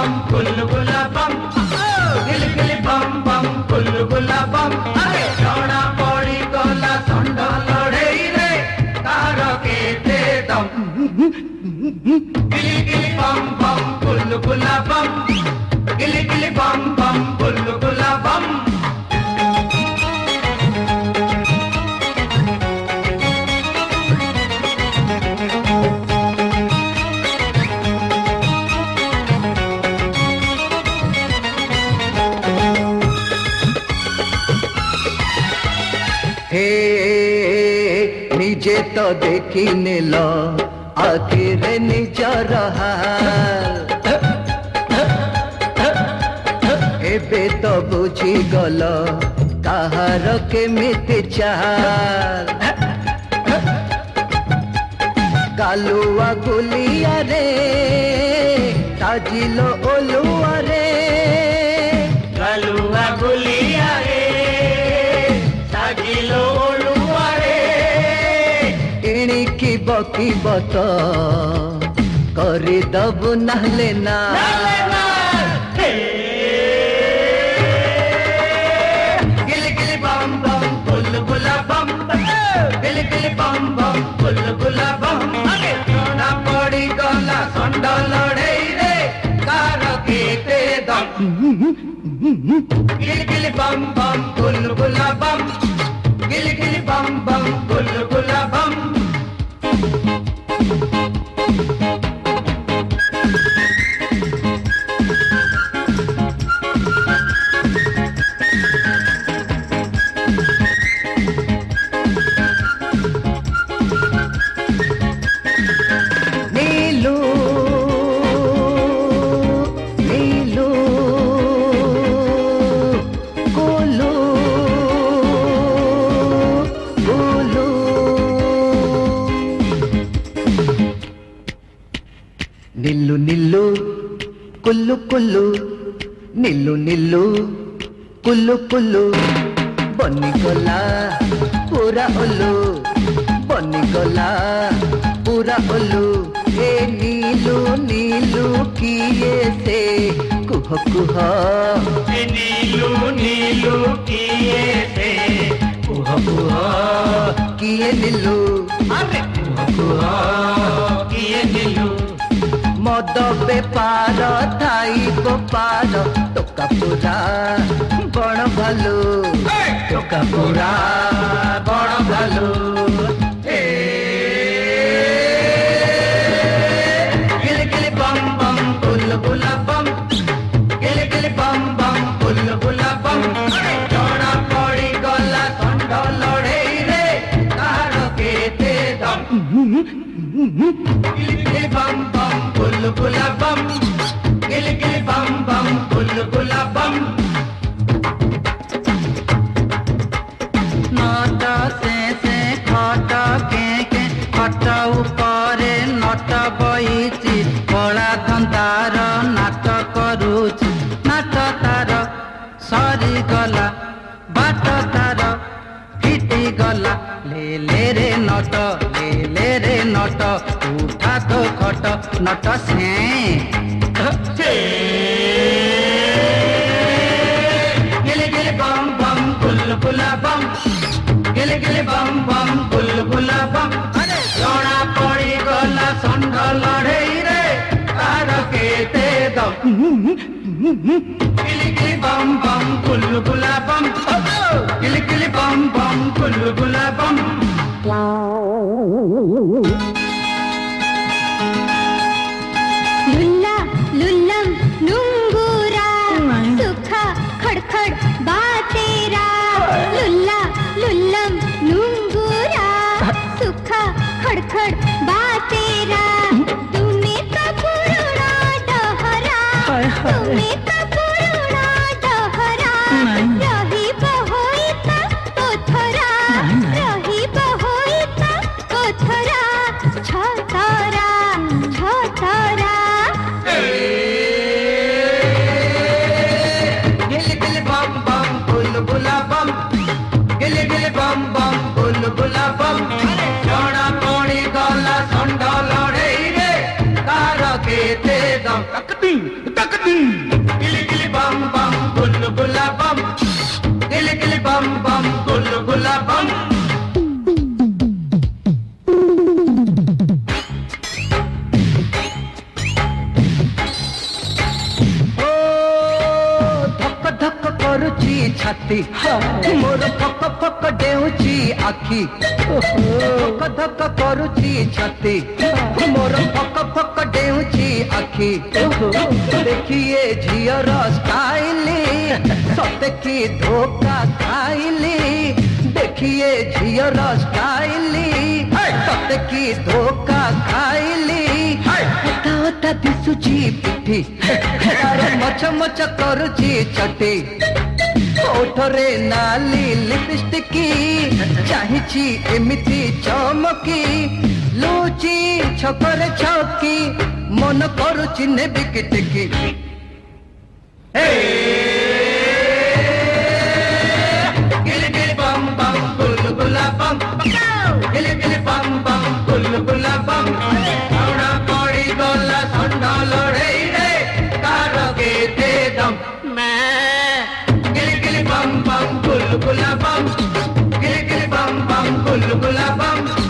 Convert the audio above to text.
बम गुलगुला बम गिली गिली बम बम गुलगुला बम अरे जड़ा पड़ी गला षंड लड़ई रे तार केते दम गिली गिली बम बम गुलगुला बम गिली गिली बम बम गुलगुला बम निजे तो देखी नेल आखिर निजर एबे तो बुझी गल कहार केमिति चाल कालुआ गुलिया रे ताजिलो ओलुआ रे कालुआ गुलिया रे ताजिलो ओलुआ रे एणिकी बकी बत करी दबु नहले ना गिली गिली बम बम गुलगुला बम गिली गिली बम बम गुलगुला बम अरे जोड़ा पड़ी गला षंड लड़ई रे कार केते दम गिली गिली बम बम गुलगुला बम गिली गिली बम बम गुलगुला बम नीलू नीलू गोलू गोलू नीलू नीलू कुल्लू कुल्लू नीलू नीलू कुल्लू कुल्लू बनिगला पूरा ओलू बनिगला पूरा ओलू ए नीलू नीलू किए से कुह कुह नीलू नीलू किए से कुह कुह किए नीलू अरे कुह कुह किए नीलू मद बेपार थाई गोपार टोका पूरा बण भालू टोका पूरा बड़ भालू गिली गिली बम बम गुलगुला बम गिली गिली बम बम गुलगुला बम जड़ा पड़ी गला षंड लड़ई रे तार केते दम गिली गिली बम बम गुलगुला बम गिली गिली बम बम गुलगुला बम नट से खट के खट उपरे नट बइची कला धंदार नाट करुची नाट तार सरी गला बाट तार फिटी गला ले रे नट उठा तो खट नट से गिली गिली बम बम गुलगुला बम गिली गिली बम बम गुलगुला बम अरे जड़ा पड़ी गला षंड लड़ई रे तार केते दम गिली गिली बम बम गुलगुला बम गिली गिली बम बम गुलगुला बम लुल्ला लुल्लम नुंगूरा सुखा खड़खड़ बातेरा लुल्ला लुल्लम नुंगूरा सुखा खड़खड़ बातेरा तूने का पुराना डहरा तूने का पुराना डहरा रही बहोइता कोथरा रही बहोइता कोथरा छतरा छतरा गिली गिली बम बम गुलगुला बम गिली गिली बम बम गुलगुला बम जड़ा पड़ी गला षंड लड़ई रे तार केते दम गिली गिली बम बम गुल्लुगुल्ला बम, गिली गिली बम बम गुल्लुगुल्ला बम। धक करुची छाती मोर फक फक डेउची आखी धक धक करुची छाती मोर फक फक डेउची आखी देखिए झियर स्टाइली सते की धोखा खाइली देखिए झियर स्टाइली सते की धोखा खाइली ओता ओता दिसुची पिठी तार मच मच करुची छटी ओठरे नाली लिपस्टिक चाहिछि एमिति चमकी लुची छकरे छकी मन करुछि नेबी किटकी गिली गिली बम बम गुल्लुगुल्ला बम, गिली गिली बम बम गुल्लुगुल्ला बम। औड़ा पड़ी गला षंड लड़ई रे कार के दे दम मैं। गिली गिली बम बम गुल्लुगुल्ला बम, गिली गिली बम बम गुल्लुगुल्ला बम।